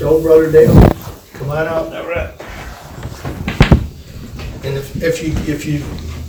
So, Brother Dale, come on out. All right. And if you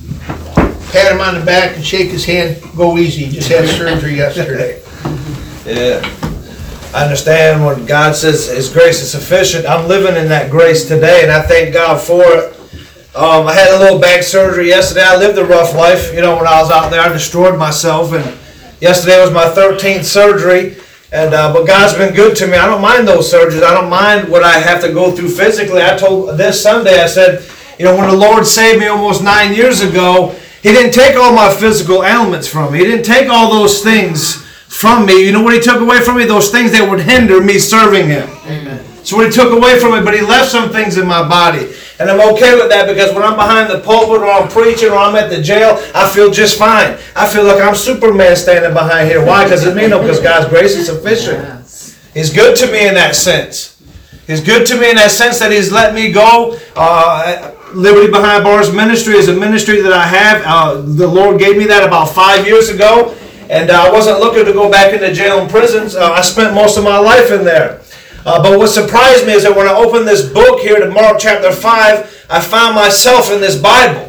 pat him on the back and shake his hand, go easy. He just had surgery yesterday. Yeah. I understand when God says His grace is sufficient. I'm living in that grace today, and I thank God for it. I had a little back surgery yesterday. I lived a rough life. You know, when I was out there, I destroyed myself, and yesterday was my 13th surgery. And but God's been good to me. I don't mind those surgeries. I don't mind what I have to go through physically. I told this Sunday, I said, you know, when the Lord saved me almost 9 years ago, He didn't take all my physical ailments from me. He didn't take all those things from me. You know what He took away from me? Those things that would hinder me serving Him. Amen. So what He took away from me, but He left some things in my body. And I'm okay with that, because when I'm behind the pulpit or I'm preaching or I'm at the jail, I feel just fine. I feel like I'm Superman standing behind here. Why? Because God's grace is sufficient. He's good to me in that sense. He's good to me in that sense that He's let me go. Liberty Behind Bars Ministry is a ministry that I have. The Lord gave me that about 5 years ago. And I wasn't looking to go back into jail and prisons. I spent most of my life in there. But what surprised me is that when I opened this book here to Mark chapter 5, I found myself in this Bible.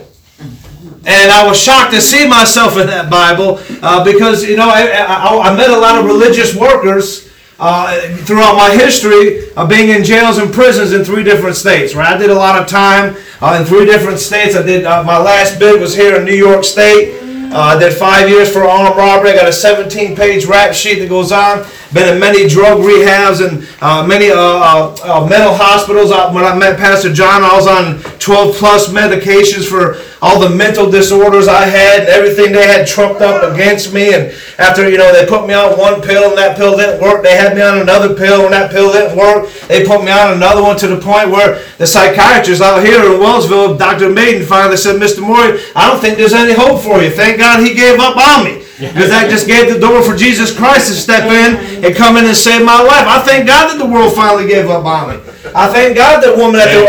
And I was shocked to see myself in that Bible because, you know, I met a lot of religious workers throughout my history of being in jails and prisons in 3 different states. Right? I did a lot of time in 3 different states. I did my last bid was here in New York State. I did 5 years for armed robbery. I got a 17-page rap sheet that goes on. Been in many drug rehabs and many mental hospitals. When I met Pastor John, I was on 12-plus medications for all the mental disorders I had and everything they had trumped up against me. And after, you know, they put me on one pill and that pill didn't work, they had me on another pill and that pill didn't work. They put me on another one to the point where the psychiatrist out here in Wellsville, Dr. Maiden, finally said, Mr. Morey, I don't think there's any hope for you. Thank God he gave up on me. Because that just gave the door for Jesus Christ to step in and come in and save my life. I thank God that the world finally gave up on me. I thank God that woman at the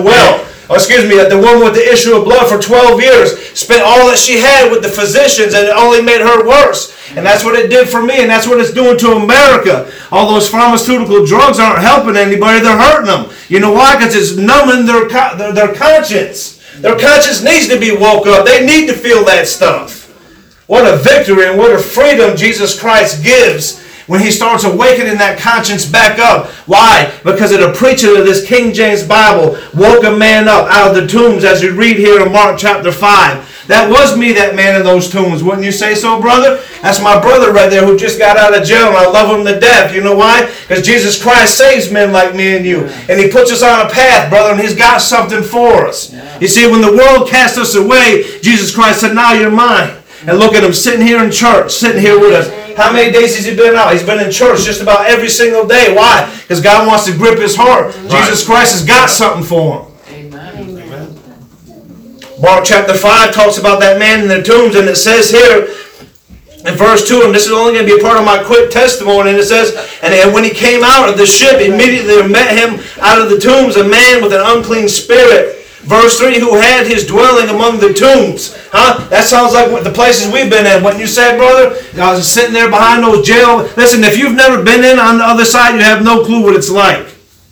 woman with the issue of blood for 12 years spent all that she had with the physicians, and it only made her worse. And that's what it did for me, and that's what it's doing to America. All those pharmaceutical drugs aren't helping anybody, they're hurting them. You know why? Because it's numbing their conscience. Their conscience needs to be woke up. They need to feel that stuff. What a victory and what a freedom Jesus Christ gives when He starts awakening that conscience back up. Why? Because of the preaching of this King James Bible woke a man up out of the tombs, as you read here in Mark chapter 5. That was me, that man in those tombs. Wouldn't you say so, brother? That's my brother right there who just got out of jail, and I love him to death. You know why? Because Jesus Christ saves men like me and you. And He puts us on a path, brother, and He's got something for us. You see, when the world cast us away, Jesus Christ said, now you're mine. And look at him sitting here in church, sitting here with us. How many days has he been out? He's been in church just about every single day. Why? Because God wants to grip his heart. Right. Jesus Christ has got something for him. Amen. Mark chapter 5 talks about that man in the tombs, and it says here in verse 2, and this is only going to be a part of my quick testimony, and it says, and when he came out of the ship, immediately there met him out of the tombs a man with an unclean spirit. Verse 3, who had his dwelling among the tombs. That sounds like the places we've been in. What you said, brother, I was sitting there behind those jail. Listen, if you've never been in on the other side, you have no clue what it's like.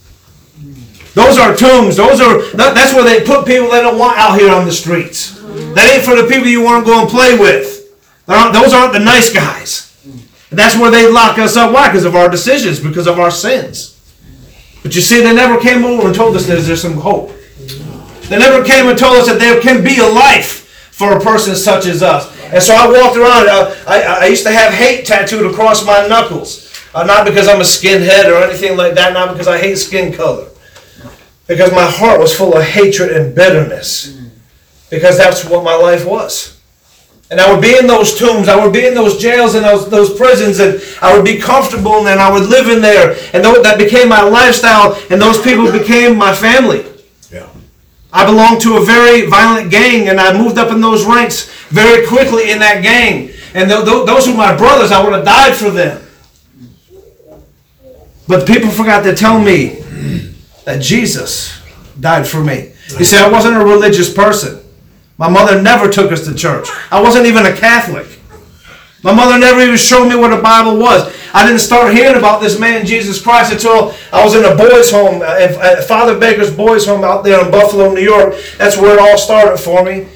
Those are tombs. That's where they put people they don't want out here on the streets. That ain't for the people you want to go and play with. Those aren't the nice guys. And that's where they lock us up. Why? Because of our decisions, because of our sins. But you see, they never came over and told us that there's some hope. They never came and told us that there can be a life for a person such as us. And so I walked around. I used to have hate tattooed across my knuckles. Not because I'm a skinhead or anything like that. Not because I hate skin color. Because my heart was full of hatred and bitterness. Because that's what my life was. And I would be in those tombs. I would be in those jails and those prisons. And I would be comfortable. And I would live in there. And that became my lifestyle. And those people became my family. I belonged to a very violent gang, and I moved up in those ranks very quickly in that gang. And those were my brothers. I would have died for them. But people forgot to tell me that Jesus died for me. You see, I wasn't a religious person. My mother never took us to church. I wasn't even a Catholic. My mother never even showed me what a Bible was. I didn't start hearing about this man, Jesus Christ, until I was in a boys' home, at Father Baker's boys' home out there in Buffalo, New York. That's where it all started for me.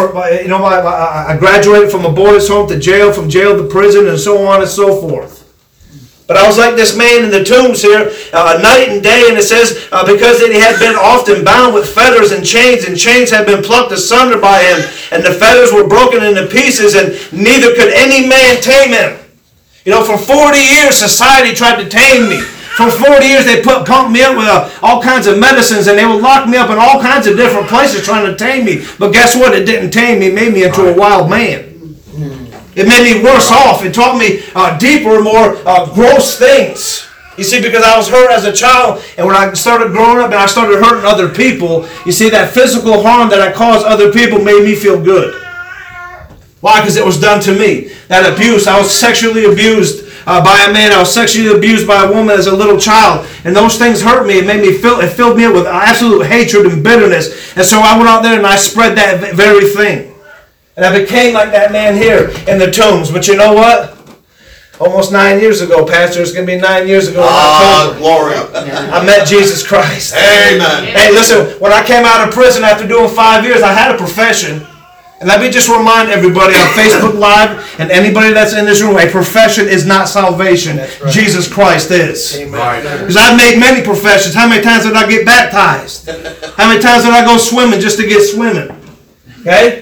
I graduated from a boys' home to jail, from jail to prison, and so on and so forth. But I was like this man in the tombs here, night and day, and it says, because that he had been often bound with fetters and chains had been plucked asunder by him, and the fetters were broken into pieces, and neither could any man tame him. You know, for 40 years, society tried to tame me. For 40 years, they pumped me up with all kinds of medicines, and they would lock me up in all kinds of different places trying to tame me. But guess what? It didn't tame me. It made me into a wild man. It made me worse off. It taught me deeper, more gross things. You see, because I was hurt as a child, and when I started growing up and I started hurting other people, you see, that physical harm that I caused other people made me feel good. Why? Because it was done to me. That abuse, I was sexually abused by a man. I was sexually abused by a woman as a little child. And those things hurt me. It filled me up with absolute hatred and bitterness. And so I went out there and I spread that very thing. And I became like that man here in the tombs. But you know what? Almost 9 years ago, Pastor, it's going to be 9 years ago in October. Glory. I met Jesus Christ. Amen. Hey, listen, when I came out of prison after doing 5 years, I had a profession. And let me just remind everybody on Facebook Live and anybody that's in this room, a profession is not salvation. Right. Jesus Christ is. Right. Because I've made many professions. How many times did I get baptized? How many times did I go swimming just to get swimming? Okay?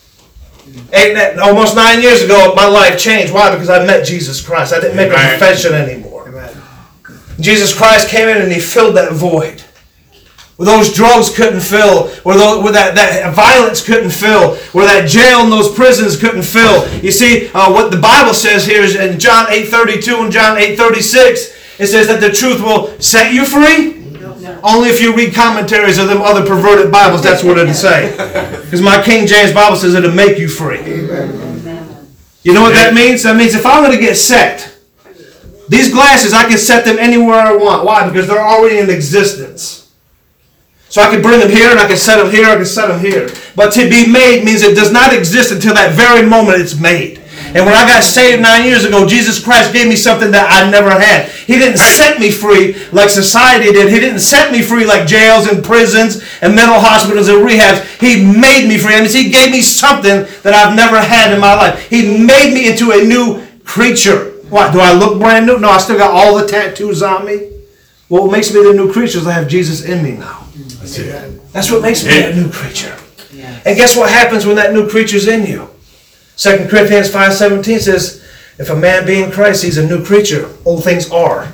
Almost 9 years ago, my life changed. Why? Because I met Jesus Christ. I didn't make a profession anymore. Amen. Jesus Christ came in and he filled that void. Where those drugs couldn't fill, where that violence couldn't fill, where that jail and those prisons couldn't fill. You see, what the Bible says here is in John 8:32 and John 8:36, it says that the truth will set you free. No. Only if you read commentaries of them other perverted Bibles, that's what it'll say. Because my King James Bible says it'll make you free. Amen. You know what that means? That means if I'm going to get set, these glasses, I can set them anywhere I want. Why? Because they're already in existence. So I can bring them here, and I can set them here, I can set them here. But to be made means it does not exist until that very moment it's made. And when I got saved 9 years ago, Jesus Christ gave me something that I never had. He didn't set me free like society did. He didn't set me free like jails and prisons and mental hospitals and rehabs. He made me free. That means he gave me something that I've never had in my life. He made me into a new creature. What, do I look brand new? No, I still got all the tattoos on me. Well, what makes me the new creature is I have Jesus in me now. That's what makes me a new creature. And guess what happens when that new creature's in you? 2 Corinthians 5:17 says, if a man be in Christ, he's a new creature. Old things are.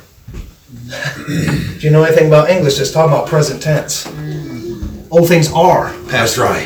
If you know anything about English, it's talking about present tense. Old things are. That's right.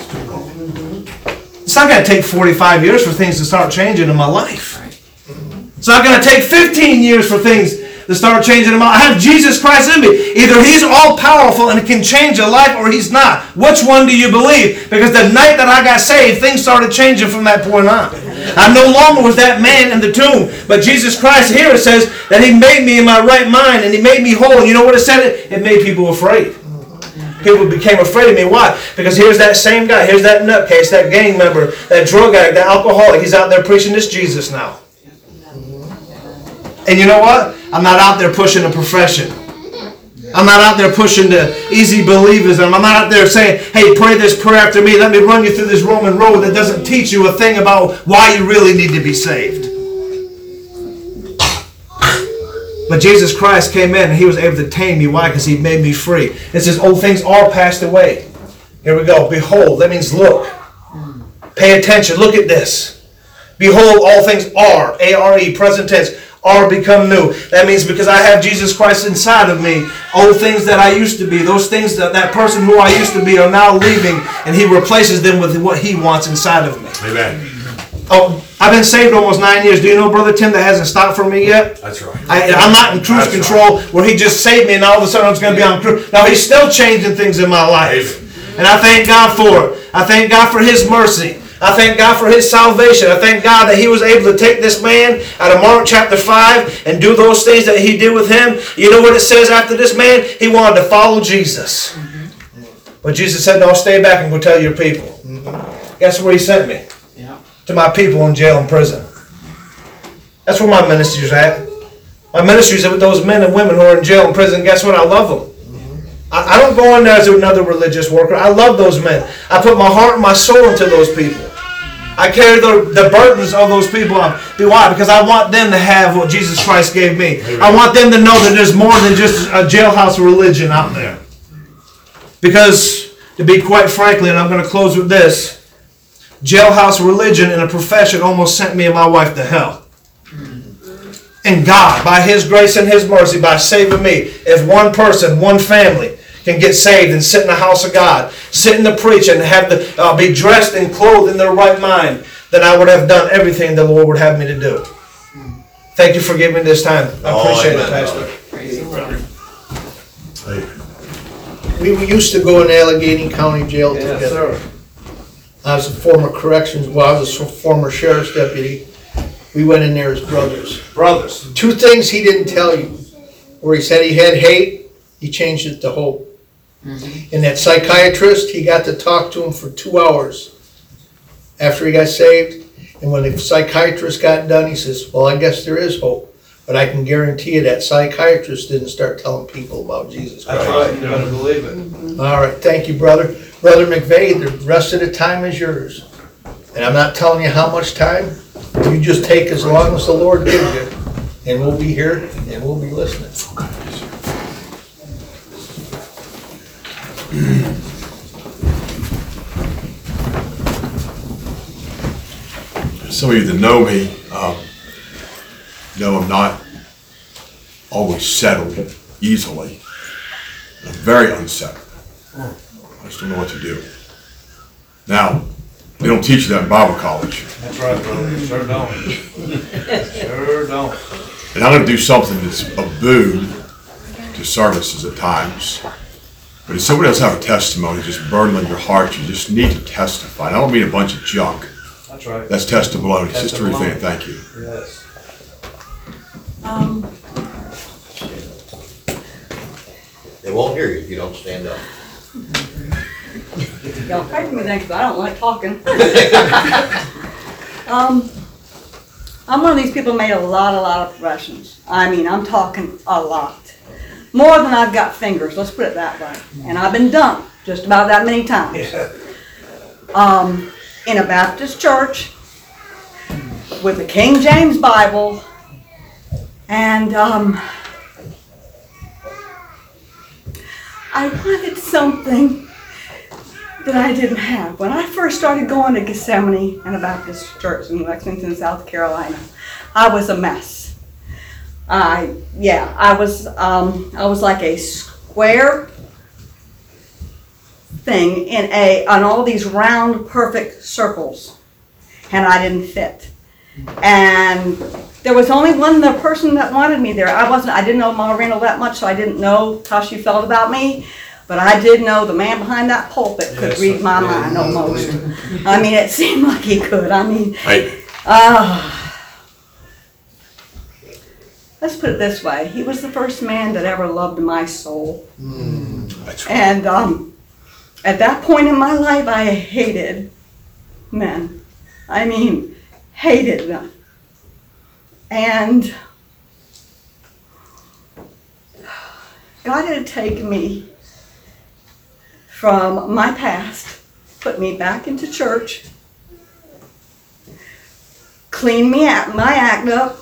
It's not going to take 45 years for things to start changing in my life. It's not going to take 15 years for things to start changing in my life. I have Jesus Christ in me. Either he's all powerful and can change a life, or he's not. Which one do you believe? Because the night that I got saved, things started changing from that point on. I no longer was that man in the tomb. But Jesus Christ here, it says that he made me in my right mind and he made me whole. And you know what it said? It made people afraid. People became afraid of me. Why? Because here's that same guy. Here's that nutcase, that gang member, that drug addict, that alcoholic. He's out there preaching this Jesus now. And you know what? I'm not out there pushing a profession. I'm not out there pushing the easy believism. I'm not out there saying, hey, pray this prayer after me. Let me run you through this Roman road that doesn't teach you a thing about why you really need to be saved. But Jesus Christ came in and he was able to tame me. Why? Because he made me free. It says, old things are passed away. Here we go. Behold. That means look. Pay attention. Look at this. Behold, all things are. A-R-E, present tense. Are become new. That means because I have Jesus Christ inside of me, old things that I used to be, those things that person who I used to be are now leaving, and he replaces them with what he wants inside of me. Amen. Oh, I've been saved almost 9 years. Do you know, Brother Tim, that hasn't stopped for me yet? That's right. I'm not in cruise control where he just saved me and all of a sudden I'm just going to be on cruise. No, he's still changing things in my life. And I thank God for it. I thank God for his mercy. I thank God for his salvation. I thank God that he was able to take this man out of Mark chapter 5 and do those things that he did with him. You know what it says after this man? He wanted to follow Jesus. But Jesus said, no, stay back and go tell your people. Guess where he sent me? To my people in jail and prison. That's where my ministry's at. My ministry's with those men and women who are in jail and prison. Guess what? I love them. I don't go in there as another religious worker. I love those men. I put my heart and my soul into those people. I carry the burdens of those people on. Why? Because I want them to have what Jesus Christ gave me. I want them to know that there's more than just a jailhouse religion out there. Because, to be quite frankly, and I'm going to close with this, jailhouse religion and a profession almost sent me and my wife to hell. And God, by His grace and His mercy, by saving me, if one person, one family can get saved and sit in the house of God, sit in the preach and have be dressed and clothed in their right mind, then I would have done everything the Lord would have me to do. Thank you for giving me this time. I appreciate it, Pastor. We used to go in Allegheny County Jail together. Sir. I was a former I was a former sheriff's deputy. We went in there as brothers. Brothers. 2 things he didn't tell you. Where he said he had hate, he changed it to hope. And that psychiatrist, he got to talk to him for 2 hours after he got saved. And when the psychiatrist got done, he says, well, I guess there is hope. But I can guarantee you that psychiatrist didn't start telling people about Jesus Christ. That's right. You better believe it. All right. Thank you, brother. Brother McVeigh, the rest of the time is yours. And I'm not telling you how much time. You just take as long as the Lord gives you. And we'll be here and we'll be listening. Some of you that know me know I'm not always settled easily. I'm very unsettled. I just don't know what to do. Now, they don't teach you that in Bible college. That's right, brother. Sure don't. Sure don't. And I'm going to do something that's a boon to services at times. But if somebody else have a testimony just burning on your heart, you just need to testify. And I don't mean a bunch of junk. That's right. That's testimony. Sister Ruth Testimony. Ann, thank you. Yes. They won't hear you if you don't stand up. Y'all pray for me then, because I don't like talking. I'm one of these people who made a lot of professions. I mean, I'm talking a lot. More than I've got fingers, let's put it that way. And I've been done just about that many times. Yeah. In a Baptist church, with the King James Bible, and I wanted something that I didn't have. When I first started going to Gethsemane and a Baptist church in Lexington, South Carolina, I was a mess. I was like a square thing on all these round, perfect circles, and I didn't fit. And there was only one other person that wanted me there. I didn't know Ma Randall that much, so I didn't know how she felt about me. But I did know the man behind that pulpit could read my mind almost. I mean, it seemed like he could. I mean, let's put it this way. He was the first man that ever loved my soul. That's right. And at that point in my life, I hated men. I mean, hated them. And God had taken me from my past, put me back into church, cleaned my act up,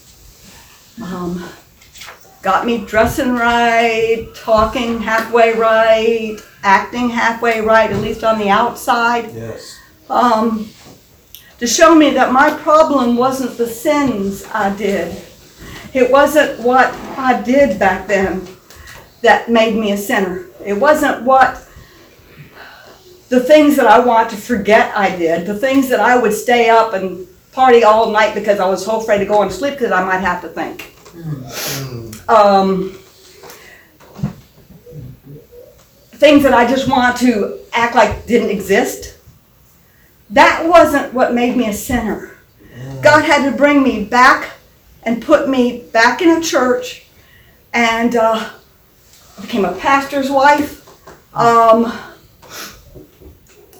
got me dressing right, talking halfway right, acting halfway right, at least on the outside. Yes. To show me that my problem wasn't the sins I did. It wasn't what I did back then that made me a sinner. It wasn't the things that I want to forget I did, the things that I would stay up and party all night because I was so afraid to go and sleep because I might have to think. Things that I just want to act like didn't exist. That wasn't what made me a sinner. God had to bring me back and put me back in a church, and I became a pastor's wife.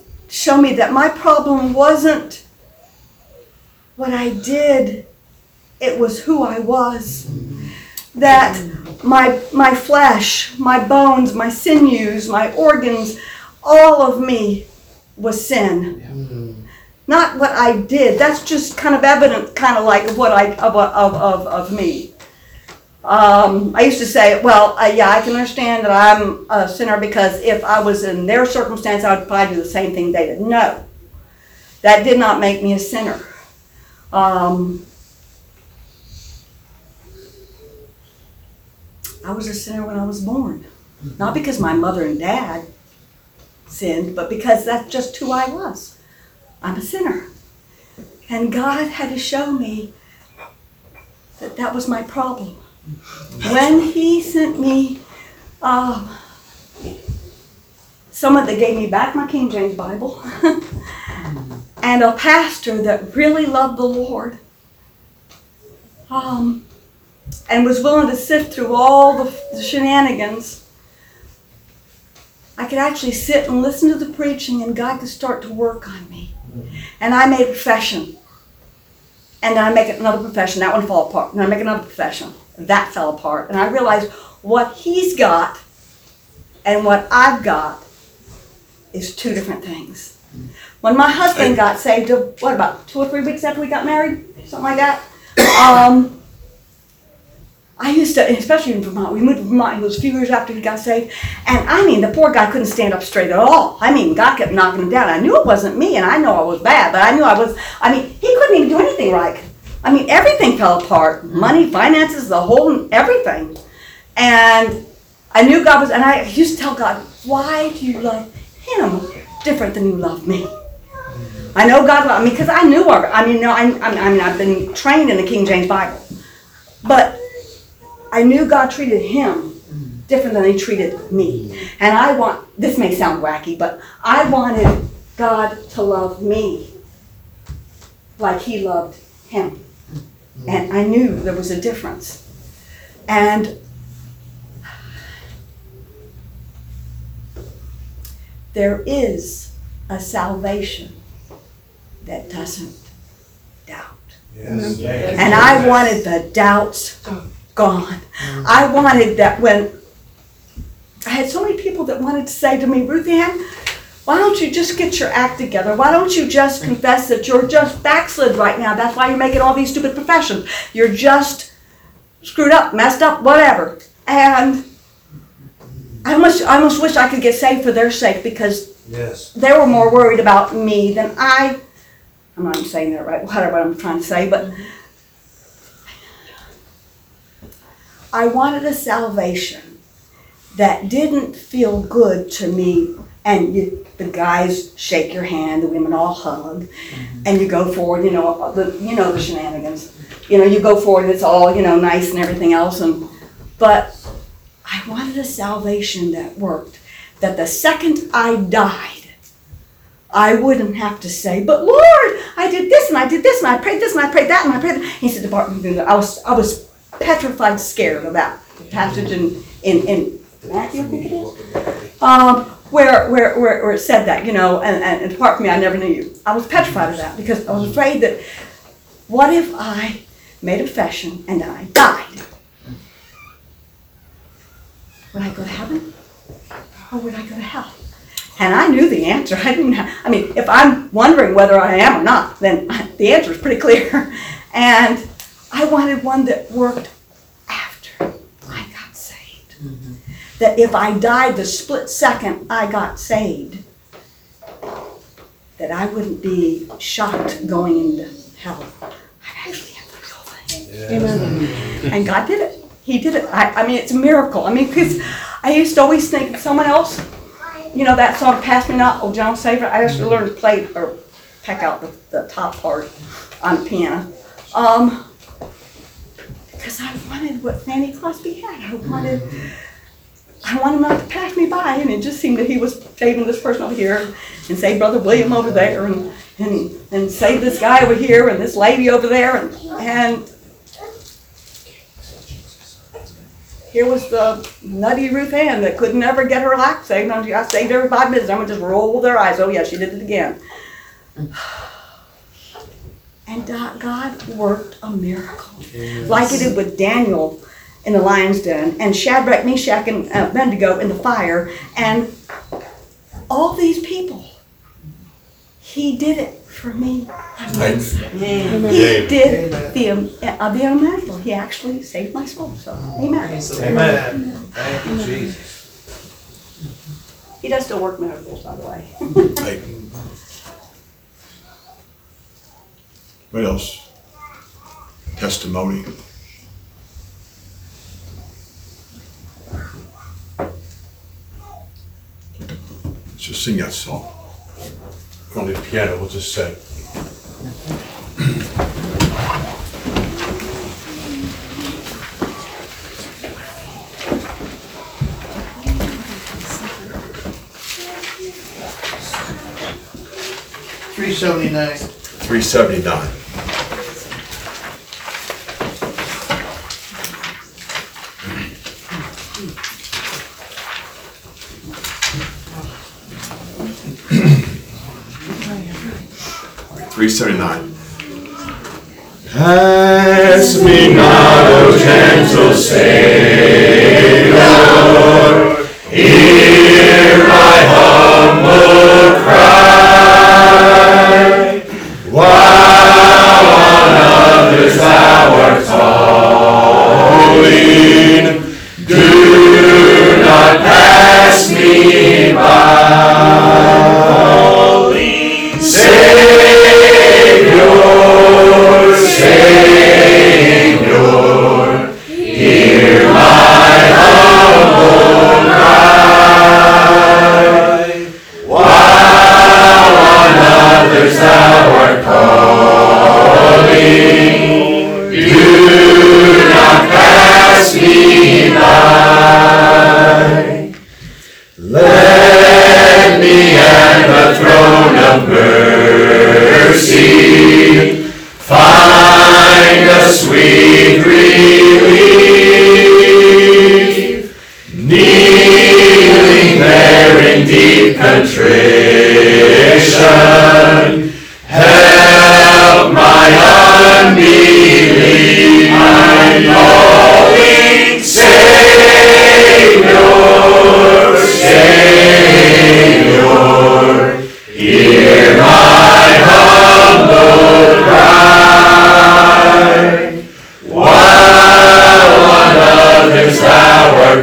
Show me that my problem wasn't what I did it was who I was. That my flesh, my bones, my sinews, my organs, all of me was sin. Not what I did. That's just kind of evident, kind of like what of me. I used to say, well, yeah, I can understand that I'm a sinner because if I was in their circumstance, I would probably do the same thing they did. No, that did not make me a sinner. I was a sinner when I was born. Not because my mother and dad sinned, but because that's just who I was. I'm a sinner. And God had to show me that that was my problem. When He sent me someone that gave me back my King James Bible and a pastor that really loved the Lord, and was willing to sift through all the shenanigans, I could actually sit and listen to the preaching and God could start to work on me. And I made a profession. And then I make another profession. That one fell apart. And I make another profession. That fell apart. And I realized what He's got and what I've got is two different things. When my husband got saved, what, about 2 or 3 weeks after we got married? Something like that. I used to, especially in Vermont, we moved to Vermont, it was a few years after he got saved, and I mean, the poor guy couldn't stand up straight at all. I mean, God kept knocking him down. I knew it wasn't me, and I know I was bad, but I knew he couldn't even do anything right. I mean, everything fell apart. Money, finances, the whole, everything. And I knew God was, and I used to tell God, why do you love him different than you love me? I know God loved me, because I knew, I've been trained in the King James Bible, but I knew God treated him different than He treated me. And this may sound wacky, but I wanted God to love me like He loved him. And I knew there was a difference. And there is a salvation that doesn't doubt. Yes. And I wanted the doubts gone. I wanted that. When I had so many people that wanted to say to me, Ruth Ann, why don't you just get your act together? Why don't you just confess that you're just backslid right now? That's why you're making all these stupid professions. You're just screwed up, messed up, whatever. And I almost wish I could get saved for their sake, because they were more worried about me than I'm not even saying that right, whatever I'm trying to say, but I wanted a salvation that didn't feel good to me. And the guys shake your hand, the women all hug, and you go forward. You know the shenanigans. You go forward, and it's all nice and everything else. But I wanted a salvation that worked. That the second I died, I wouldn't have to say, "But Lord, I did this and I did this and I prayed this and I prayed that and I prayed that." He said, "Depart from me." I was petrified, scared of that passage in Matthew, I think it is. Where it said that, and depart from me, I never knew you. I was petrified of that because I was afraid that, what if I made a confession and then I died? Would I go to heaven or would I go to hell? And I knew the answer. If I'm wondering whether I am or not, then the answer is pretty clear. And I wanted one that worked after I got saved. That if I died the split second I got saved, that I wouldn't be shocked going into hell. I actually have the real thing. Amen. And God did it. He did it. It's a miracle. Because I used to always think someone else, that song, Pass Me Not, Oh Gentle Savior, I just learned to play or peck out the top part on the piano. Because I wanted what Fanny Crosby had. I wanted him not to pass me by, and it just seemed that he was saving this person over here, and save Brother William over there, and save this guy over here, and this lady over there, and here was the nutty Ruth Ann that could never get her life saved. I saved every 5 minutes. I would just roll their eyes. Oh yeah, she did it again. And God worked a miracle. Like he did with Daniel in the lion's den, and Shadrach, Meshach, and Abednego in the fire, and all these people. He did it for me. He did the unimaginable. He actually saved my soul. So, amen. Amen. Thank you, Jesus. He does still work miracles, by the way. Hey. What else? Testimony. Let's just sing that song. On the piano, we'll just say. $379. 379. $379. Pass me not, O gentle Savior, hear my humble cry, while on others thou art calling, do not pass me by. Let me at the throne of mercy find a sweet relief, kneeling there in deep contrition, help my unbelief. I'm calling, Savior, hear my humble cry, while on others thou art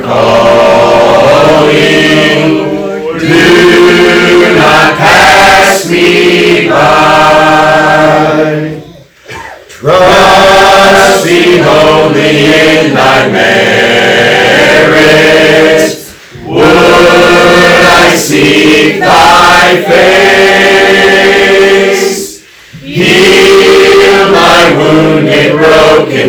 calling, do not pass me by. Trusting only in thy merits, would I seek thy face, heal my wounded, broken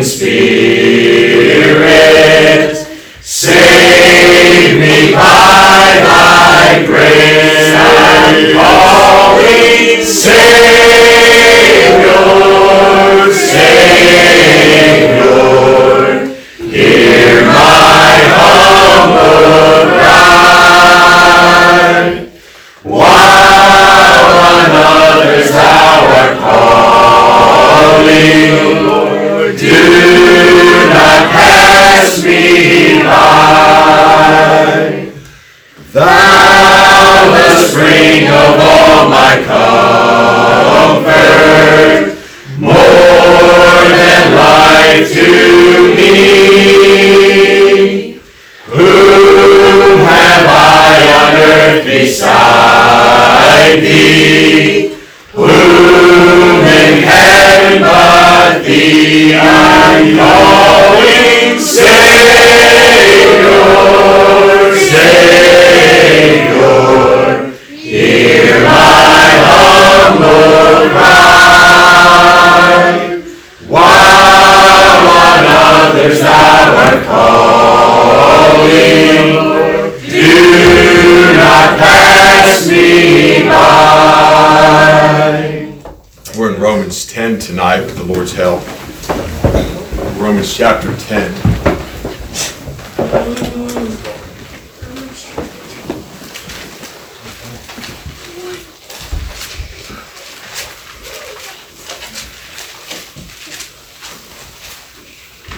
spirit, save me by thy grace. I'm calling, Savior, Savior, hear my humble cry, while on others thou art calling, do not pass me by. Thou, the spring of all my comfort, more than life to me. Whom have I on earth beside thee? Whom in heaven but thee? I'm calling, Savior, Savior, hear my humble cry, while on others thou art calling, do not pass me by. We're in Romans 10 tonight with the Lord's help. Romans chapter 10.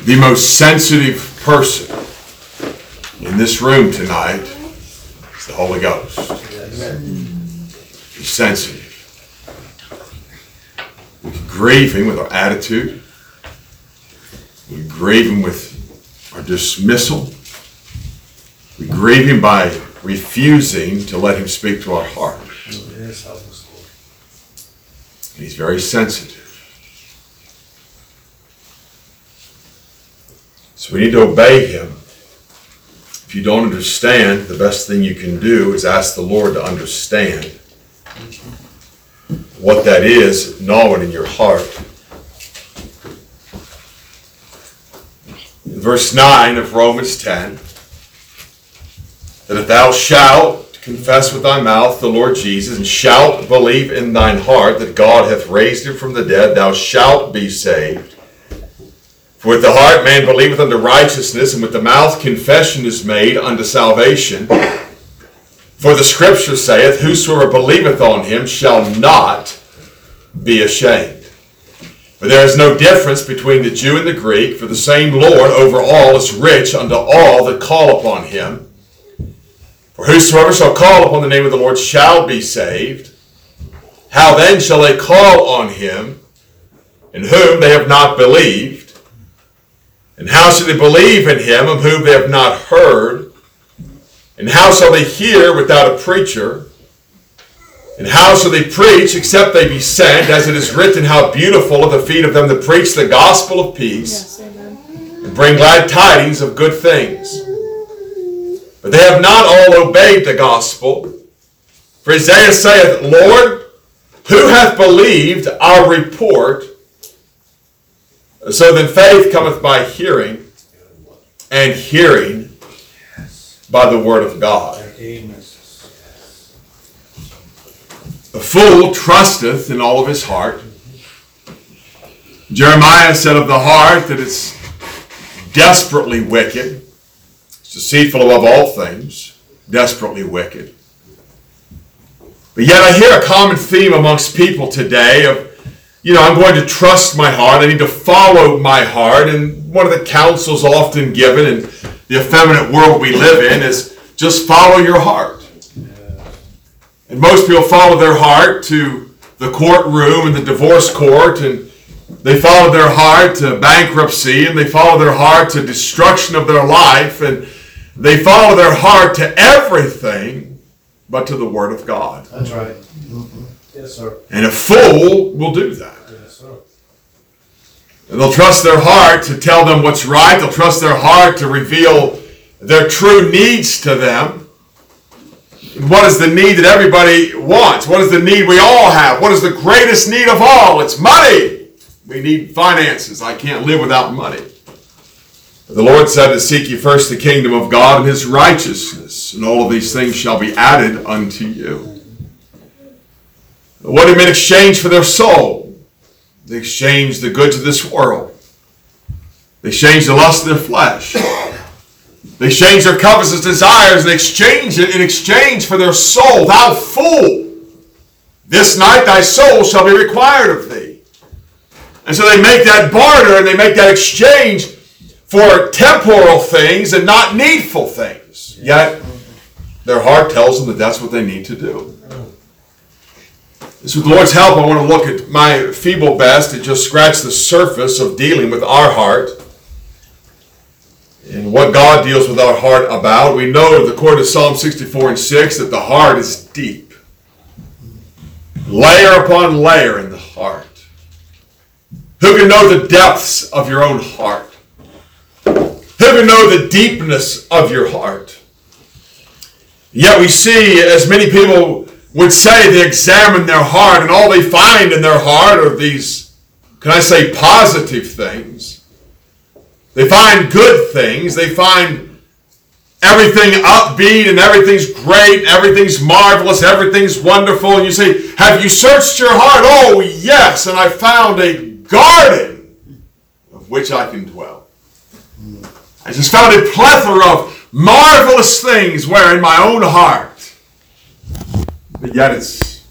The most sensitive person in this room tonight is the Holy Ghost. He's sensitive. We can grieve him with our attitude. We can grieve him with our dismissal. We grieve him by refusing to let him speak to our heart. And he's very sensitive. So we need to obey him. If you don't understand, the best thing you can do is ask the Lord to understand what that is, gnawing in your heart. In verse 9 of Romans 10, that if thou shalt confess with thy mouth the Lord Jesus, and shalt believe in thine heart that God hath raised him from the dead, thou shalt be saved. For with the heart man believeth unto righteousness, and with the mouth confession is made unto salvation. For the Scripture saith, whosoever believeth on him shall not be ashamed. For there is no difference between the Jew and the Greek, for the same Lord over all is rich unto all that call upon him. For whosoever shall call upon the name of the Lord shall be saved. How then shall they call on him in whom they have not believed? And how shall they believe in him of whom they have not heard? And how shall they hear without a preacher? And how shall they preach except they be sent? As it is written, how beautiful are the feet of them that preach the gospel of peace, and bring glad tidings of good things. But they have not all obeyed the gospel. For Isaiah saith, Lord, who hath believed our report? So then faith cometh by hearing, and hearing by the word of God. A fool trusteth in all of his heart. Jeremiah said of the heart that it's desperately wicked. It's deceitful above all things, desperately wicked. But yet I hear a common theme amongst people today of, I'm going to trust my heart. I need to follow my heart. And one of the counsels often given in the effeminate world we live in is just follow your heart. And most people follow their heart to the courtroom and the divorce court, and they follow their heart to bankruptcy, and they follow their heart to destruction of their life, and they follow their heart to everything but to the Word of God. That's right. Yes, sir. And a fool will do that. Yes, sir. And they'll trust their heart to tell them what's right. They'll trust their heart to reveal their true needs to them. What is the need that everybody wants? What is the need we all have? What is the greatest need of all? It's money. We need finances. I can't live without money. But the Lord said to seek ye first the kingdom of God and his righteousness, and all of these things shall be added unto you. What did men exchange for their soul? They exchanged the goods of this world. They exchanged the lust of their flesh. They exchanged their covetous desires, and they exchanged it in exchange for their soul. Thou fool! This night thy soul shall be required of thee. And so they make that barter, and they make that exchange for temporal things and not needful things. Yet their heart tells them that that's what they need to do. So with the Lord's help, I want to look at my feeble best to just scratch the surface of dealing with our heart and what God deals with our heart about. We know, according to Psalm 64 and 6, that the heart is deep. Layer upon layer in the heart. Who can know the depths of your own heart? Who can know the deepness of your heart? Yet we see, as many people would say, they examine their heart, and all they find in their heart are these, can I say, positive things. They find good things. They find everything upbeat, and everything's great, and everything's marvelous, everything's wonderful. And you say, have you searched your heart? Oh, yes, and I found a garden of which I can dwell. I just found a plethora of marvelous things where in my own heart. But yet it's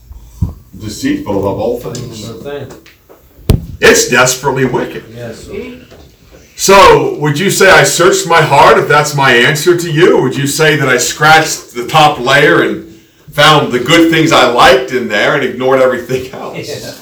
deceitful above all things. It's desperately wicked. Yes, sir. So, would you say I searched my heart, if that's my answer to you? Or would you say that I scratched the top layer and found the good things I liked in there and ignored everything else?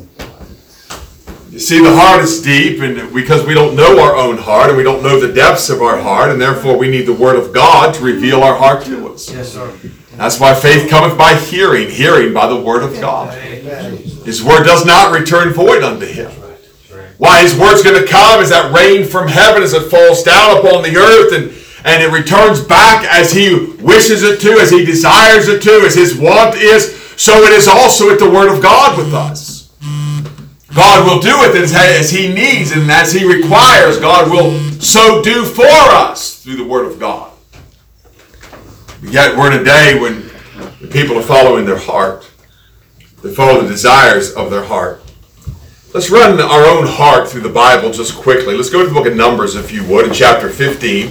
You see, the heart is deep, and because we don't know our own heart, and we don't know the depths of our heart, and therefore we need the Word of God to reveal our heart to us. Yes, sir. That's why faith cometh by hearing, hearing by the Word of God. His Word does not return void unto Him. Why His Word's going to come as that rain from heaven as it falls down upon the earth, and it returns back as He wishes it to, as He desires it to, as His want is. So it is also with the Word of God with us. God will do it as He needs and as He requires. God will so do for us through the Word of God. Yet we're in a day when the people are following their heart. They follow the desires of their heart. Let's run our own heart through the Bible just quickly. Let's go to the book of Numbers, if you would, in chapter 15.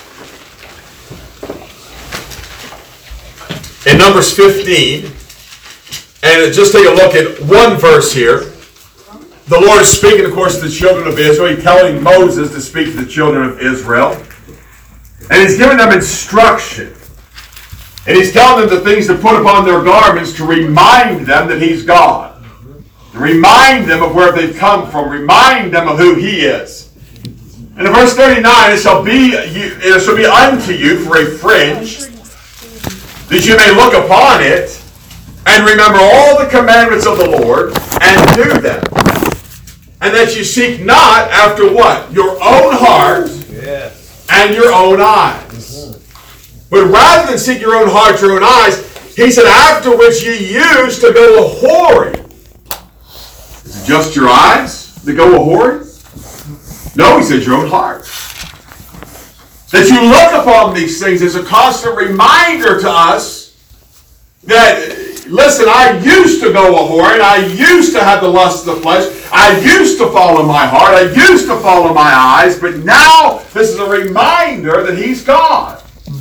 In Numbers 15, and just take a look at one verse here. The Lord is speaking, of course, to the children of Israel. He's telling Moses to speak to the children of Israel. And He's giving them instruction. And He's telling them the things to put upon their garments to remind them that He's God. To remind them of where they've come from. Remind them of who He is. And in verse 39, it shall be unto you for a fringe, that you may look upon it, and remember all the commandments of the Lord, and do them. And that you seek not after what? Your own heart and your own eyes. But rather than seek your own heart, your own eyes, He said, after which ye used to go a-whoring. Is it just your eyes that go a-whoring? No, He said your own heart. That you look upon these things is a constant reminder to us that, listen, I used to go a-whoring. I used to have the lust of the flesh. I used to follow my heart. I used to follow my eyes. But now this is a reminder that He's God.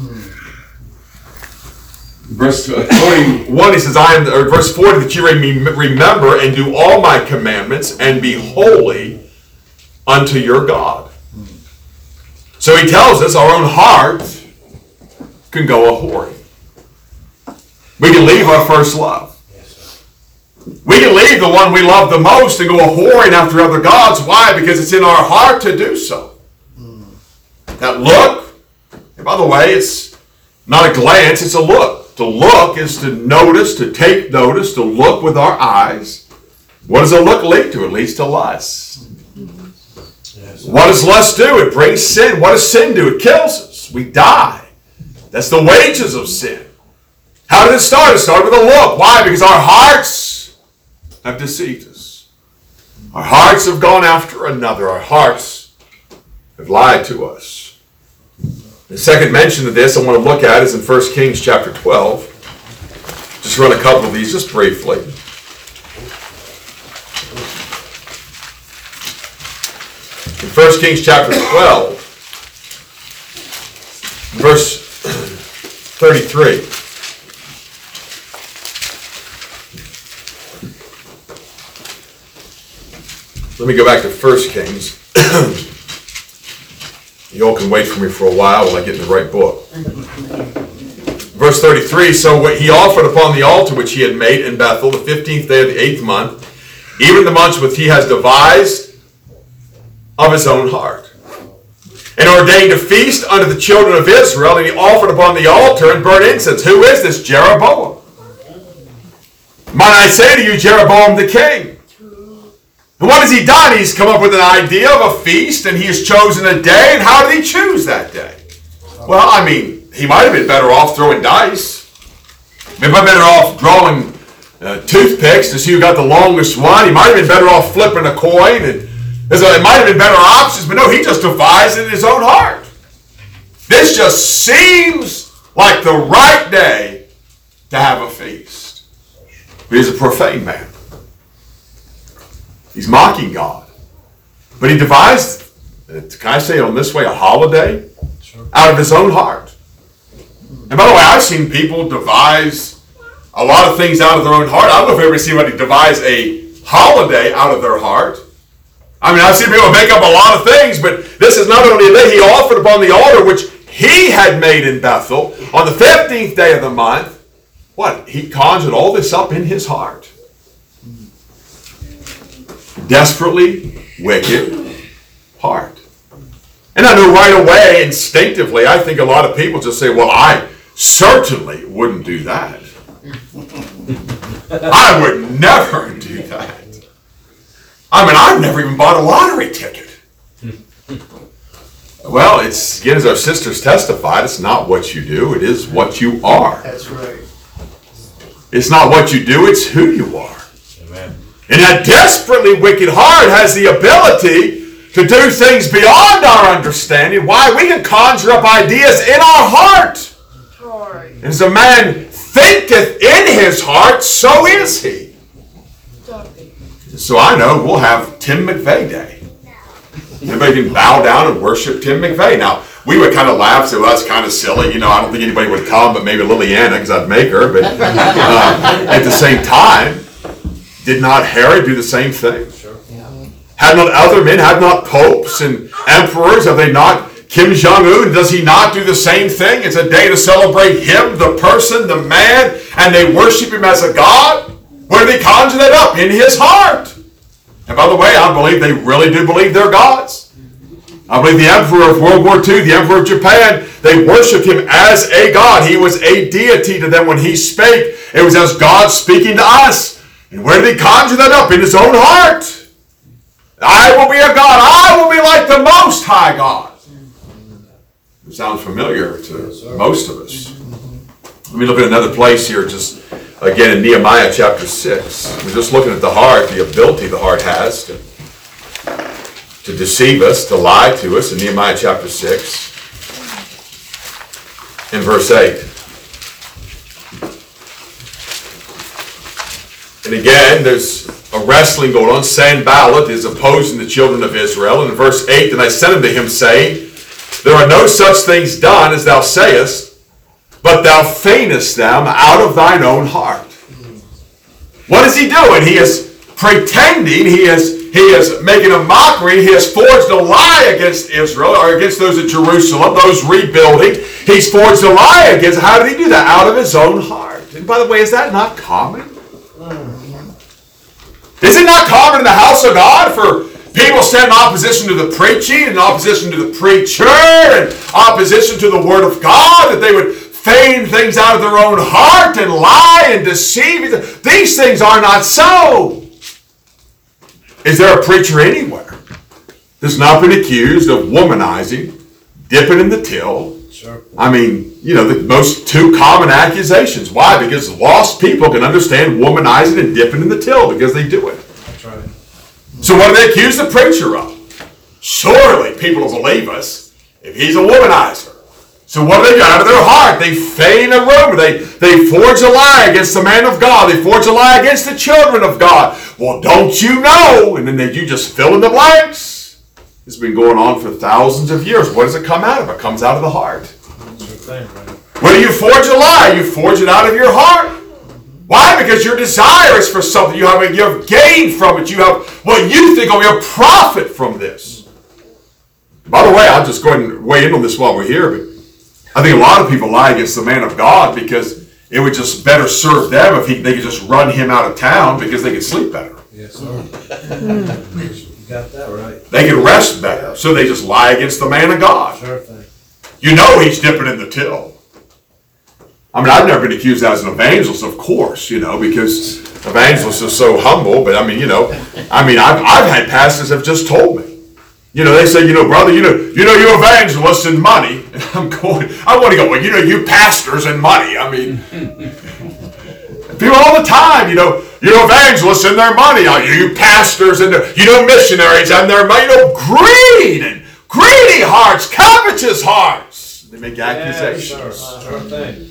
Verse 21, he says, verse 40, that you may remember and do all my commandments and be holy unto your God. So He tells us our own heart can go a-whoring. We can leave our first love. We can leave the one we love the most and go a-whoring after other gods. Why? Because it's in our heart to do so. That look, and by the way, it's not a glance, it's a look. To look is to notice, to take notice, to look with our eyes. What does a look lead to? It leads to lust. What does lust do? It brings sin. What does sin do? It kills us. We die. That's the wages of sin. How did it start? It started with a look. Why? Because our hearts have deceived us. Our hearts have gone after another. Our hearts have lied to us. The second mention of this I want to look at is in 1 Kings chapter 12. Just run a couple of these just briefly. In 1 Kings chapter 12, verse 33. Let me go back to 1 Kings. You all can wait for me for a while I get in the right book. Verse 33, so he offered upon the altar which he had made in Bethel the 15th day of the 8th month, even the months which he has devised of his own heart, and ordained a feast unto the children of Israel, and he offered upon the altar and burnt incense. Who is this? Jeroboam. Might I say to you, Jeroboam the king. And what has he done? He's come up with an idea of a feast, and he has chosen a day. And how did he choose that day? Well, I mean, he might have been better off throwing dice. He might have been better off drawing toothpicks to see who got the longest one. He might have been better off flipping a coin. And it might have been better options, but no, he just devised it in his own heart. This just seems like the right day to have a feast. But he's a profane man. He's mocking God. But he devised, can I say it on this way, a holiday out of his own heart. And by the way, I've seen people devise a lot of things out of their own heart. I don't know if I've ever seen anybody devise a holiday out of their heart. I mean, I've seen people make up a lot of things, but this is not only that he offered upon the altar, which he had made in Bethel, on the 15th day of the month. What? He conjured all this up in his heart. Desperately wicked heart. And I know right away, instinctively, I think a lot of people just say, well, I certainly wouldn't do that. I would never do that. I mean, I've never even bought a lottery ticket. Well, it's, again, as our sisters testified, it's not what you do, it is what you are. That's right. It's not what you do, it's who you are. Amen. And that desperately wicked heart has the ability to do things beyond our understanding. Why? We can conjure up ideas in our heart. As a man thinketh in his heart, so is he. So I know we'll have Tim McVeigh Day. Everybody can bow down and worship Tim McVeigh. Now, we would kind of laugh and say, well, that's kind of silly. You know, I don't think anybody would come, but maybe Liliana, because I'd make her. But at the same time, did not Herod do the same thing? Sure. Had not other men, had not popes and emperors, have they not? Kim Jong-un, does he not do the same thing? It's a day to celebrate him, the person, the man, and they worship him as a god? Where do they conjure that up? In his heart. And by the way, I believe they really do believe they're gods. I believe the emperor of World War II, the emperor of Japan, they worshiped him as a god. He was a deity to them when he spake. It was as God speaking to us. And where did he conjure that up? In his own heart. I will be a god. I will be like the Most High God. It sounds familiar to most of us. Let me look at another place here, just again in Nehemiah chapter 6. We're just looking at the heart, the ability the heart has to deceive us, to lie to us in Nehemiah chapter 6 in verse 8. And again, there's a wrestling going on. Sanballat is opposing the children of Israel. And in verse 8, and I sent unto him, saying, there are no such things done as thou sayest, but thou feignest them out of thine own heart. What is he doing? He is pretending, he is making a mockery, he has forged a lie against Israel, or against those at Jerusalem, those rebuilding. He's forged a lie against, how did he do that? Out of his own heart. And by the way, is that not common? Is it not common in the house of God for people stand in opposition to the preaching, and opposition to the preacher, and opposition to the Word of God, that they would feign things out of their own heart and lie and deceive? These things are not so. Is there a preacher anywhere that's not been accused of womanizing, dipping in the till? Sure. I mean, you know, the most two common accusations. Why? Because lost people can understand womanizing and dipping in the till because they do it. That's right. So what do they accuse the preacher of? Surely people will believe us if he's a womanizer. So what do they do out of their heart? They feign a rumor. They forge a lie against the man of God. They forge a lie against the children of God. Well, don't you know? And then you just fill in the blanks. It's been going on for thousands of years. What does it come out of? It comes out of the heart. That's your thing, right? When you forge a lie, you forge it out of your heart. Why? Because your desire is for something. You have gain from it. You have what you think will be a profit from this. By the way, I'll just go ahead and weigh in on this while we're here, but I think a lot of people lie against the man of God because it would just better serve them if they could just run him out of town because they could sleep better. Yes, sir. You got that right. They could rest better, so they just lie against the man of God. Sure thing. You know he's dipping in the till. I mean, I've never been accused as an evangelist, of course, you know, because evangelists are so humble, but I mean, I've had pastors have just told me. You know, they say, brother, you evangelists and money. And I want to go, well, you pastors and money. I mean, people all the time, evangelists and their money. You pastors and missionaries and their money. Greedy hearts, covetous hearts. They make accusations. Yes, sir. Sure thing.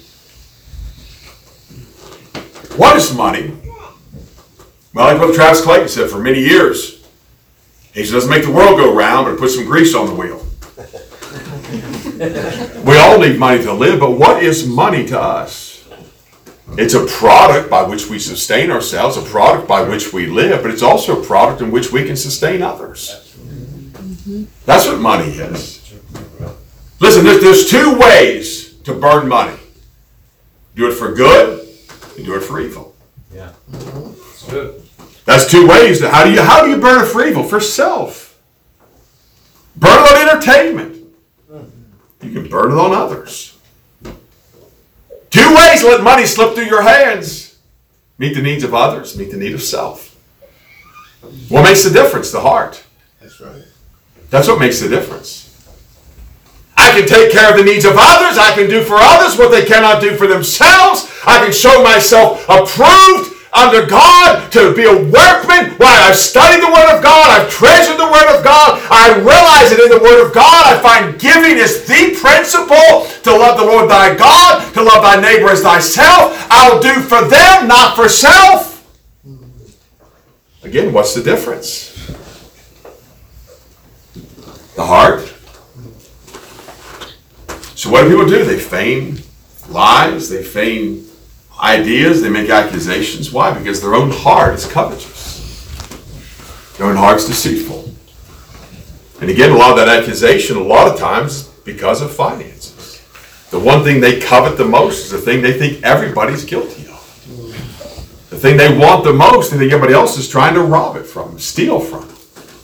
What is money? Well, like Brother Travis Clayton said, for many years, he doesn't make the world go round, but it puts some grease on the wheel. We all need money to live, but what is money to us? It's a product by which we sustain ourselves, a product by which we live, but it's also a product in which we can sustain others. That's what money is. Listen, there's two ways to burn money. Do it for good and do it for evil. Yeah. It's good. That's two ways. How do you burn it for evil? For self. Burn it on entertainment. You can burn it on others. Two ways to let money slip through your hands. Meet the needs of others, meet the need of self. What makes the difference? The heart. That's right. That's what makes the difference. I can take care of the needs of others. I can do for others what they cannot do for themselves. I can show myself approved under God to be a workman. Why? I've studied the Word of God. I've treasured the Word of God. I realize that in the Word of God I find giving is the principle to love the Lord thy God, to love thy neighbor as thyself. I'll do for them, not for self. Again, what's the difference? The heart. So what do people do? They feign lies, they feign ideas, they make accusations. Why? Because their own heart is covetous. Their own heart's deceitful. And again, a lot of that accusation, a lot of times, because of finances. The one thing they covet the most is the thing they think everybody's guilty of. The thing they want the most, they think everybody else is trying to rob it from them, steal from them.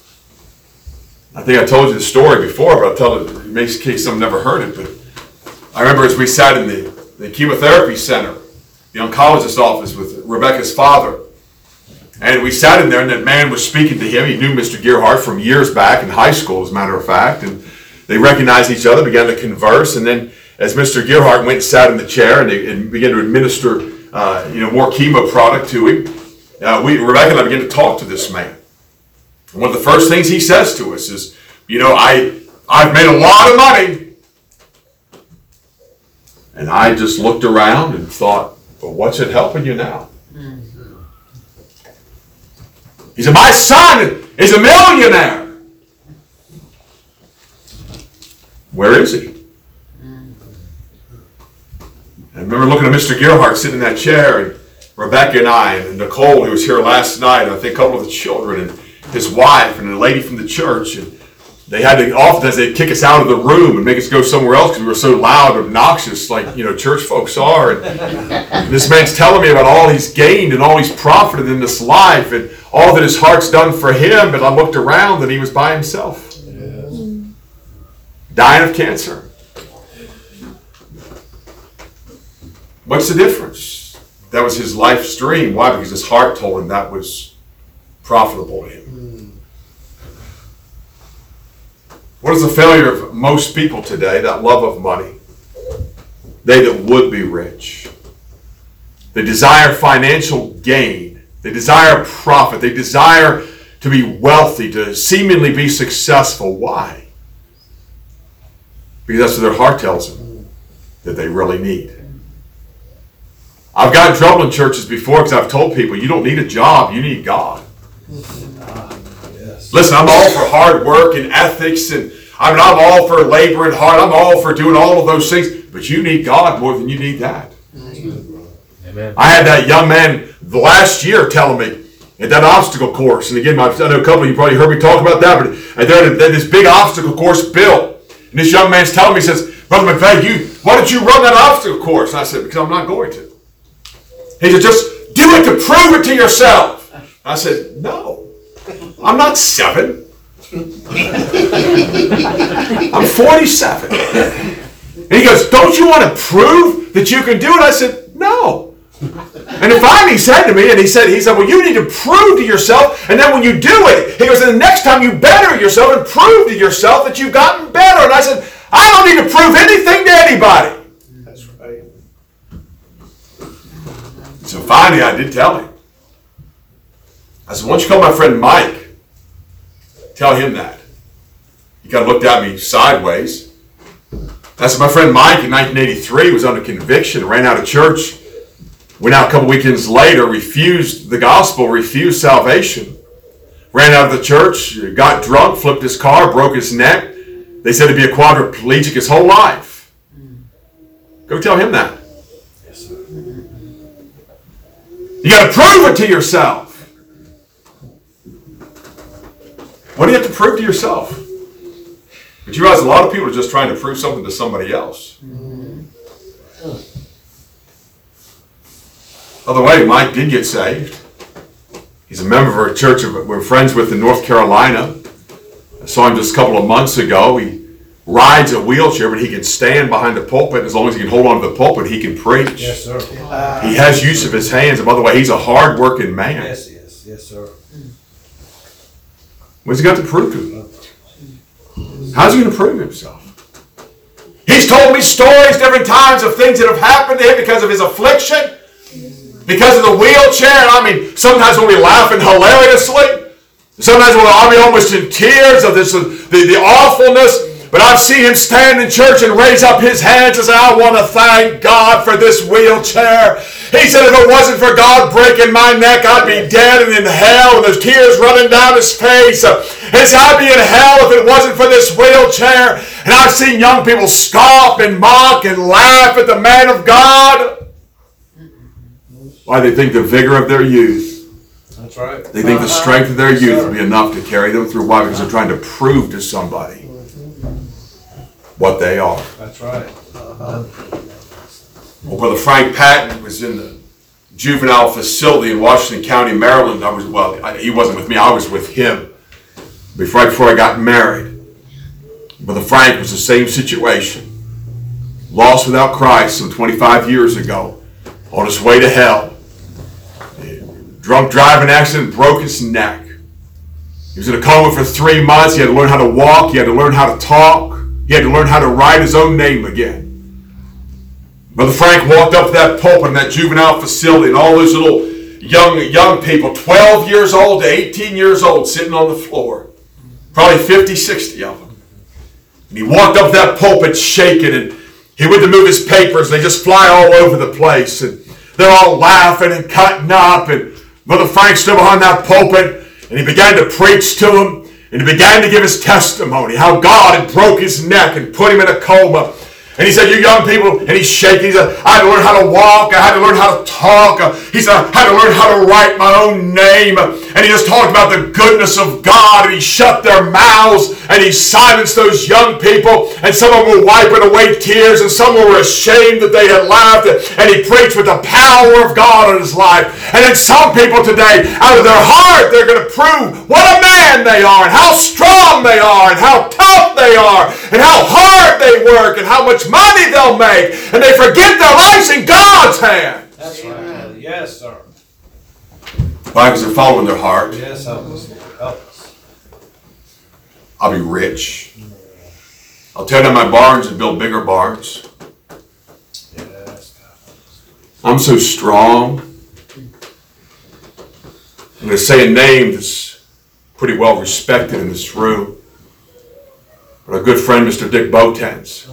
I think I told you the story before, but I'll tell it in case some never heard it. But I remember as we sat in the chemotherapy center, the oncologist's office with Rebecca's father, and we sat in there, and that man was speaking to him. He knew Mr. Gerhardt from years back in high school, as a matter of fact, and they recognized each other, began to converse, and then as Mr. Gerhardt went and sat in the chair and began to administer more chemo product to him, Rebecca and I began to talk to this man. And one of the first things he says to us is, I've made a lot of money. And I just looked around and thought, well, what's it helping you now? He said, my son is a millionaire. Where is he? I remember looking at Mr. Gerhardt sitting in that chair, and Rebecca and I, and Nicole, who was here last night, and I think a couple of the children, and his wife, and a lady from the church, and they had to, oftentimes they'd kick us out of the room and make us go somewhere else because we were so loud and obnoxious, like, church folks are. And this man's telling me about all he's gained and all he's profited in this life and all that his heart's done for him. But I looked around and he was by himself. Yes. Dying of cancer. What's the difference? That was his life's dream. Why? Because his heart told him that was profitable to him. What is the failure of most people today? That love of money. They that would be rich. They desire financial gain. They desire profit. They desire to be wealthy, to seemingly be successful. Why? Because that's what their heart tells them that they really need. I've gotten in trouble in churches before because I've told people, you don't need a job, you need God. Listen, I'm all for hard work and ethics, and I'm all for laboring hard. I'm all for doing all of those things. But you need God more than you need that. Amen. I had that young man the last year telling me at that obstacle course, and again, I know a couple of you probably heard me talk about that, but they had this big obstacle course built. And this young man's telling me, he says, Brother McVeigh, why don't you run that obstacle course? And I said, because I'm not going to. He said, just do it to prove it to yourself. I said, no. I'm not 7. I'm 47. And he goes, don't you want to prove that you can do it? I said, no. And then finally he said to me, he said, well, you need to prove to yourself, and then when you do it, he goes, and the next time you better yourself and prove to yourself that you've gotten better. And I said, I don't need to prove anything to anybody. That's right. So finally I did tell him. I said, why don't you call my friend Mike? Tell him that. He kind of looked at me sideways. I said, my friend Mike in 1983 was under conviction, ran out of church. Went out a couple weekends later, refused the gospel, refused salvation. Ran out of the church, got drunk, flipped his car, broke his neck. They said he'd be a quadriplegic his whole life. Go tell him that. Yes, sir. You got to prove it to yourself. What do you have to prove to yourself? But you realize a lot of people are just trying to prove something to somebody else. By the way, Mike did get saved. He's a member of our church we're friends with in North Carolina. I saw him just a couple of months ago. He rides a wheelchair, but he can stand behind the pulpit. As long as he can hold on to the pulpit, he can preach. Yes, sir. He has use of his hands. And by the way, he's a hard-working man. Yes, yes, yes, sir. What's he got to prove to him? How's he going to prove himself? He's told me stories different times of things that have happened to him because of his affliction, because of the wheelchair. And I mean, sometimes we'll be laughing hilariously. Sometimes I'll be almost in tears of this, the awfulness. But I've seen him stand in church and raise up his hands and say, I want to thank God for this wheelchair. He said, if it wasn't for God breaking my neck, I'd be dead and in hell, and there's tears running down his face. He said, I'd be in hell if it wasn't for this wheelchair. And I've seen young people scoff and mock and laugh at the man of God. Why? They think the vigor of their youth, That's right. they think the strength of their youth will be enough to carry them through. Why? Because they're trying to prove to somebody what they are. That's right. Well, Brother Frank Patton was in the juvenile facility in Washington County, Maryland. He wasn't with me, I was with him right before I got married. Brother Frank was the same situation. Lost without Christ some 25 years ago, on his way to hell. Drunk driving accident, broke his neck. He was in a coma for 3 months. He had to learn how to walk. He had to learn how to talk. He had to learn how to write his own name again. Brother Frank walked up to that pulpit in that juvenile facility, and all those little young people, 12 years old to 18 years old, sitting on the floor. Probably 50, 60 of them. And he walked up to that pulpit shaking, and he went to move his papers, and they just fly all over the place. And they're all laughing and cutting up. And Brother Frank stood behind that pulpit, and he began to preach to them. And he began to give his testimony, how God had broke his neck and put him in a coma. And he said, you young people, and he's shaking. He said, I had to learn how to walk. I had to learn how to talk. He said, I had to learn how to write my own name. And he just talked about the goodness of God. And he shut their mouths and he silenced those young people. And some of them were wiping away tears, and some were ashamed that they had laughed. And he preached with the power of God in his life. And then some people today, out of their heart, they're going to prove what a man they are, and how strong they are, and how tough they are, and how hard they work, and how much money they'll make, and they forget their lives in God's hands. That's right. Yes, sir. Why? Because they're following their heart. Yes, help us, Lord. Help us. I'll be rich. I'll tear down my barns and build bigger barns. Yes, God. I'm so strong. I'm going to say a name that's pretty well respected in this room. But our good friend, Mr. Dick Botens.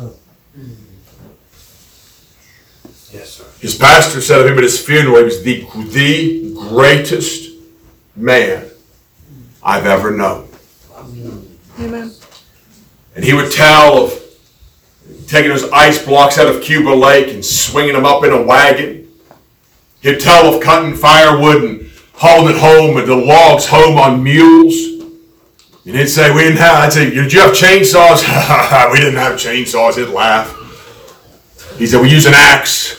Yes, sir. His pastor said of him at his funeral, he was the greatest man I've ever known. Amen. And he would tell of taking those ice blocks out of Cuba Lake and swinging them up in a wagon. He'd tell of cutting firewood and hauling it home and the logs home on mules. And he'd say, I'd say, did you have chainsaws? We didn't have chainsaws. He'd laugh. He said, we use an axe.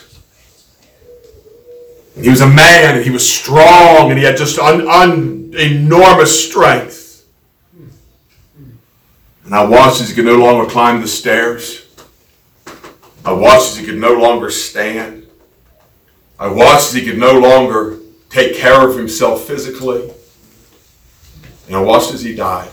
And he was a man, and he was strong, and he had just enormous strength. And I watched as he could no longer climb the stairs. I watched as he could no longer stand. I watched as he could no longer take care of himself physically. And I watched as he died.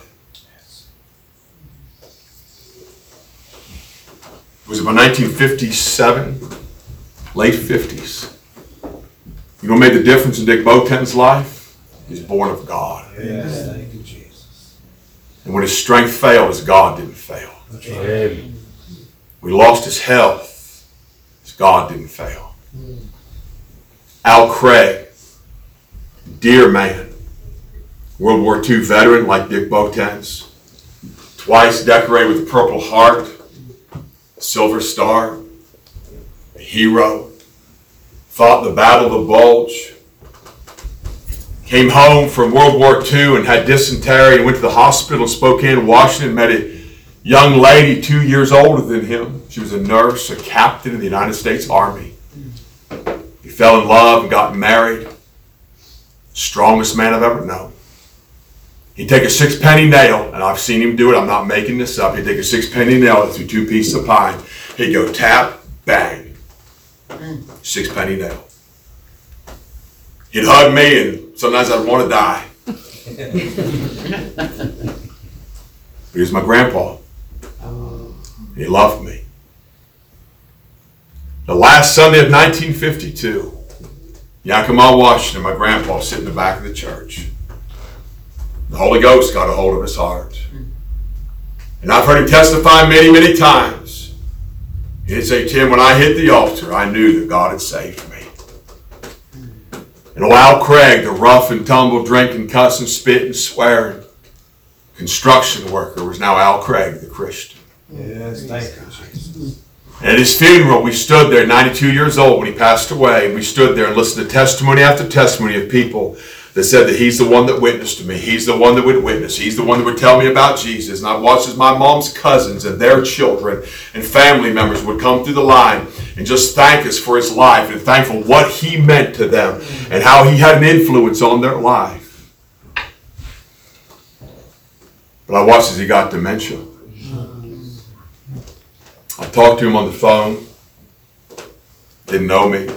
It was about 1957, late 50s. You know what made the difference in Dick Botens' life? He was born of God. Yes, thank you, Jesus. And when his strength failed, his God didn't fail. That's right. We lost his health, his God didn't fail. Al Craig, dear man, World War II veteran like Dick Botens, twice decorated with the Purple Heart, Silver Star, a hero, fought the Battle of the Bulge, came home from World War II and had dysentery and went to the hospital in Spokane, Washington, met a young lady 2 years older than him. She was a nurse, a captain in the United States Army. He fell in love and got married. Strongest man I've ever known. He'd take a 6-penny nail, and I've seen him do it. I'm not making this up. He'd take a 6-penny nail through 2 pieces of pine. He'd go tap, bang. 6-penny nail. He'd hug me, and sometimes I'd want to die. But he was my grandpa. He loved me. The last Sunday of 1952, Yakima, Washington, my grandpa was sitting in the back of the church. The Holy Ghost got a hold of his heart. And I've heard him testify many, many times. He'd say, Tim, when I hit the altar, I knew that God had saved me. And Al Craig, the rough and tumble, drinking, cussing, spitting, swearing construction worker, was now Al Craig, the Christian. Yes, thank you. And at his funeral, we stood there, 92 years old when he passed away, and we stood there and listened to testimony after testimony of people that said that he's the one that witnessed to me. He's the one that would witness. He's the one that would tell me about Jesus. And I watched as my mom's cousins and their children and family members would come through the line and just thank us for his life and thank for what he meant to them and how he had an influence on their life. But I watched as he got dementia. I talked to him on the phone. Didn't know me.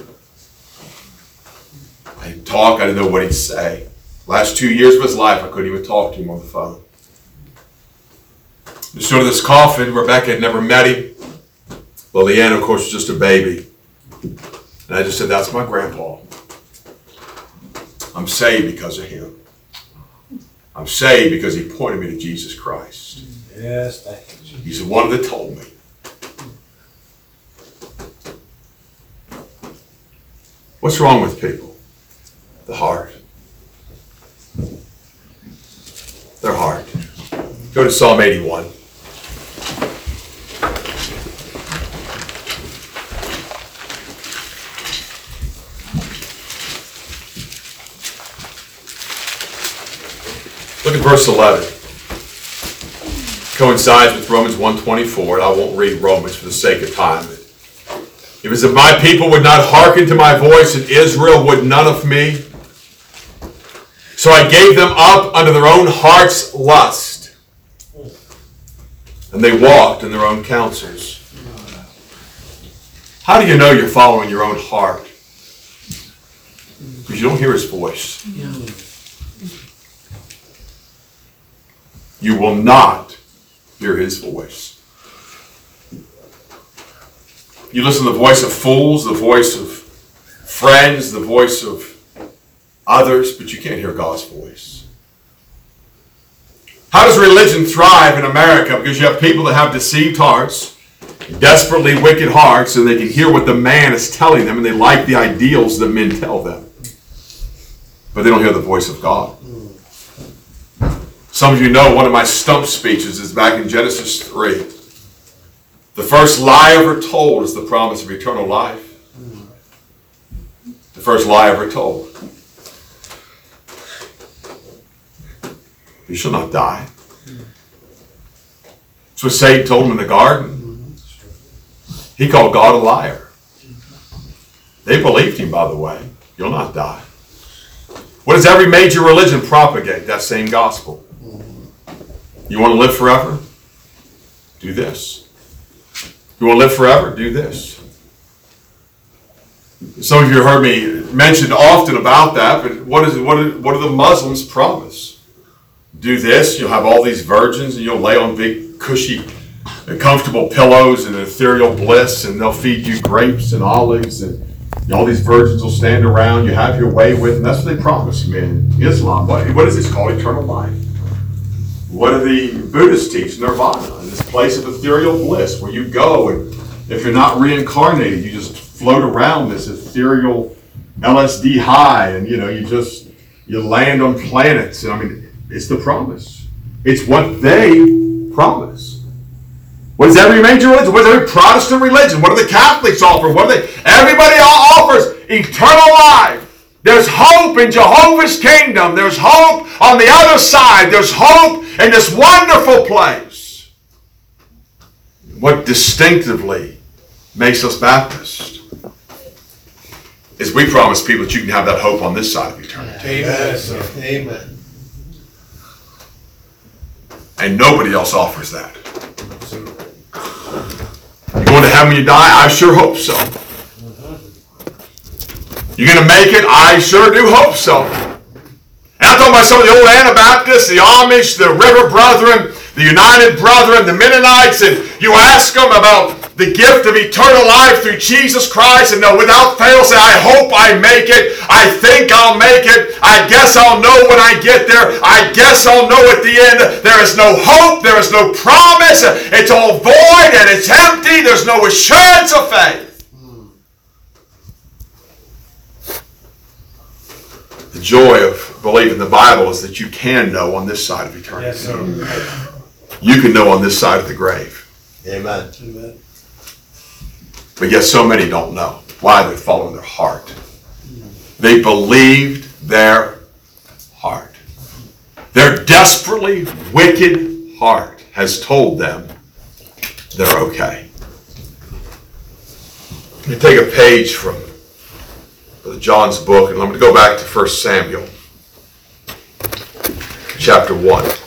He'd talk, I didn't know what he'd say. Last 2 years of his life, I couldn't even talk to him on the phone. We stood in this coffin. Rebecca had never met him. Well, Leanne, of course, was just a baby. And I just said, that's my grandpa. I'm saved because of him. I'm saved because he pointed me to Jesus Christ. Yes, thank you. He's the one that told me. What's wrong with people? The heart. Their heart. Go to Psalm 81. Look at verse 11. Coincides with Romans 1:24, and I won't read Romans for the sake of time. It was if my people would not hearken to my voice, and Israel would none of me. So I gave them up unto their own heart's lust, and they walked in their own counsels. How do you know you're following your own heart? Because you don't hear his voice. You will not hear his voice. You listen to the voice of fools, the voice of friends, the voice of others, but you can't hear God's voice. How does religion thrive in America? Because you have people that have deceived hearts, desperately wicked hearts, and they can hear what the man is telling them, and they like the ideals that men tell them. But they don't hear the voice of God. Some of you know one of my stump speeches is back in Genesis 3. The first lie ever told is the promise of eternal life. The first lie ever told. You shall not die. That's what Satan told him in the garden. He called God a liar. They believed him, by the way. You'll not die. What does every major religion propagate? That same gospel. You want to live forever? Do this. You want to live forever? Do this. Some of you heard me mention often about that, but what do the Muslims promise? Do this, you'll have all these virgins, and you'll lay on big, cushy, comfortable pillows and ethereal bliss, and they'll feed you grapes and olives, and all these virgins will stand around. You have your way with them. That's what they promise you in Islam. What is this called? Eternal life. What do the Buddhists teach? Nirvana, this place of ethereal bliss where you go, and if you're not reincarnated, you just float around this ethereal LSD high, and you land on planets. And it's the promise. It's what they promise. What is every major religion? What is every Protestant religion? What do the Catholics offer? Everybody offers eternal life. There's hope in Jehovah's kingdom. There's hope on the other side. There's hope in this wonderful place. what distinctively makes us Baptists is we promise people that you can have that hope on this side of eternity. Amen. Amen. And nobody else offers that. You going to heaven when you die? I sure hope so. You going to make it? I sure do hope so. And I'm talking about some of the old Anabaptists, the Amish, the River Brethren, the United Brethren, the Mennonites, and you ask them about the gift of eternal life through Jesus Christ, and they'll without fail say, I hope I make it. I think I'll make it. I guess I'll know when I get there. I guess I'll know at the end. There is no hope. There is no promise. It's all void and it's empty. There's no assurance of faith. The joy of believing the Bible is that you can know on this side of eternity. Yes, sir. You can know on this side of the grave. Amen. But yet so many don't know. Why? They're following their heart. They believed their heart. Their desperately wicked heart has told them they're okay. Let me take a page from Brother John's book, and I'm going to go back to 1 Samuel, chapter 1.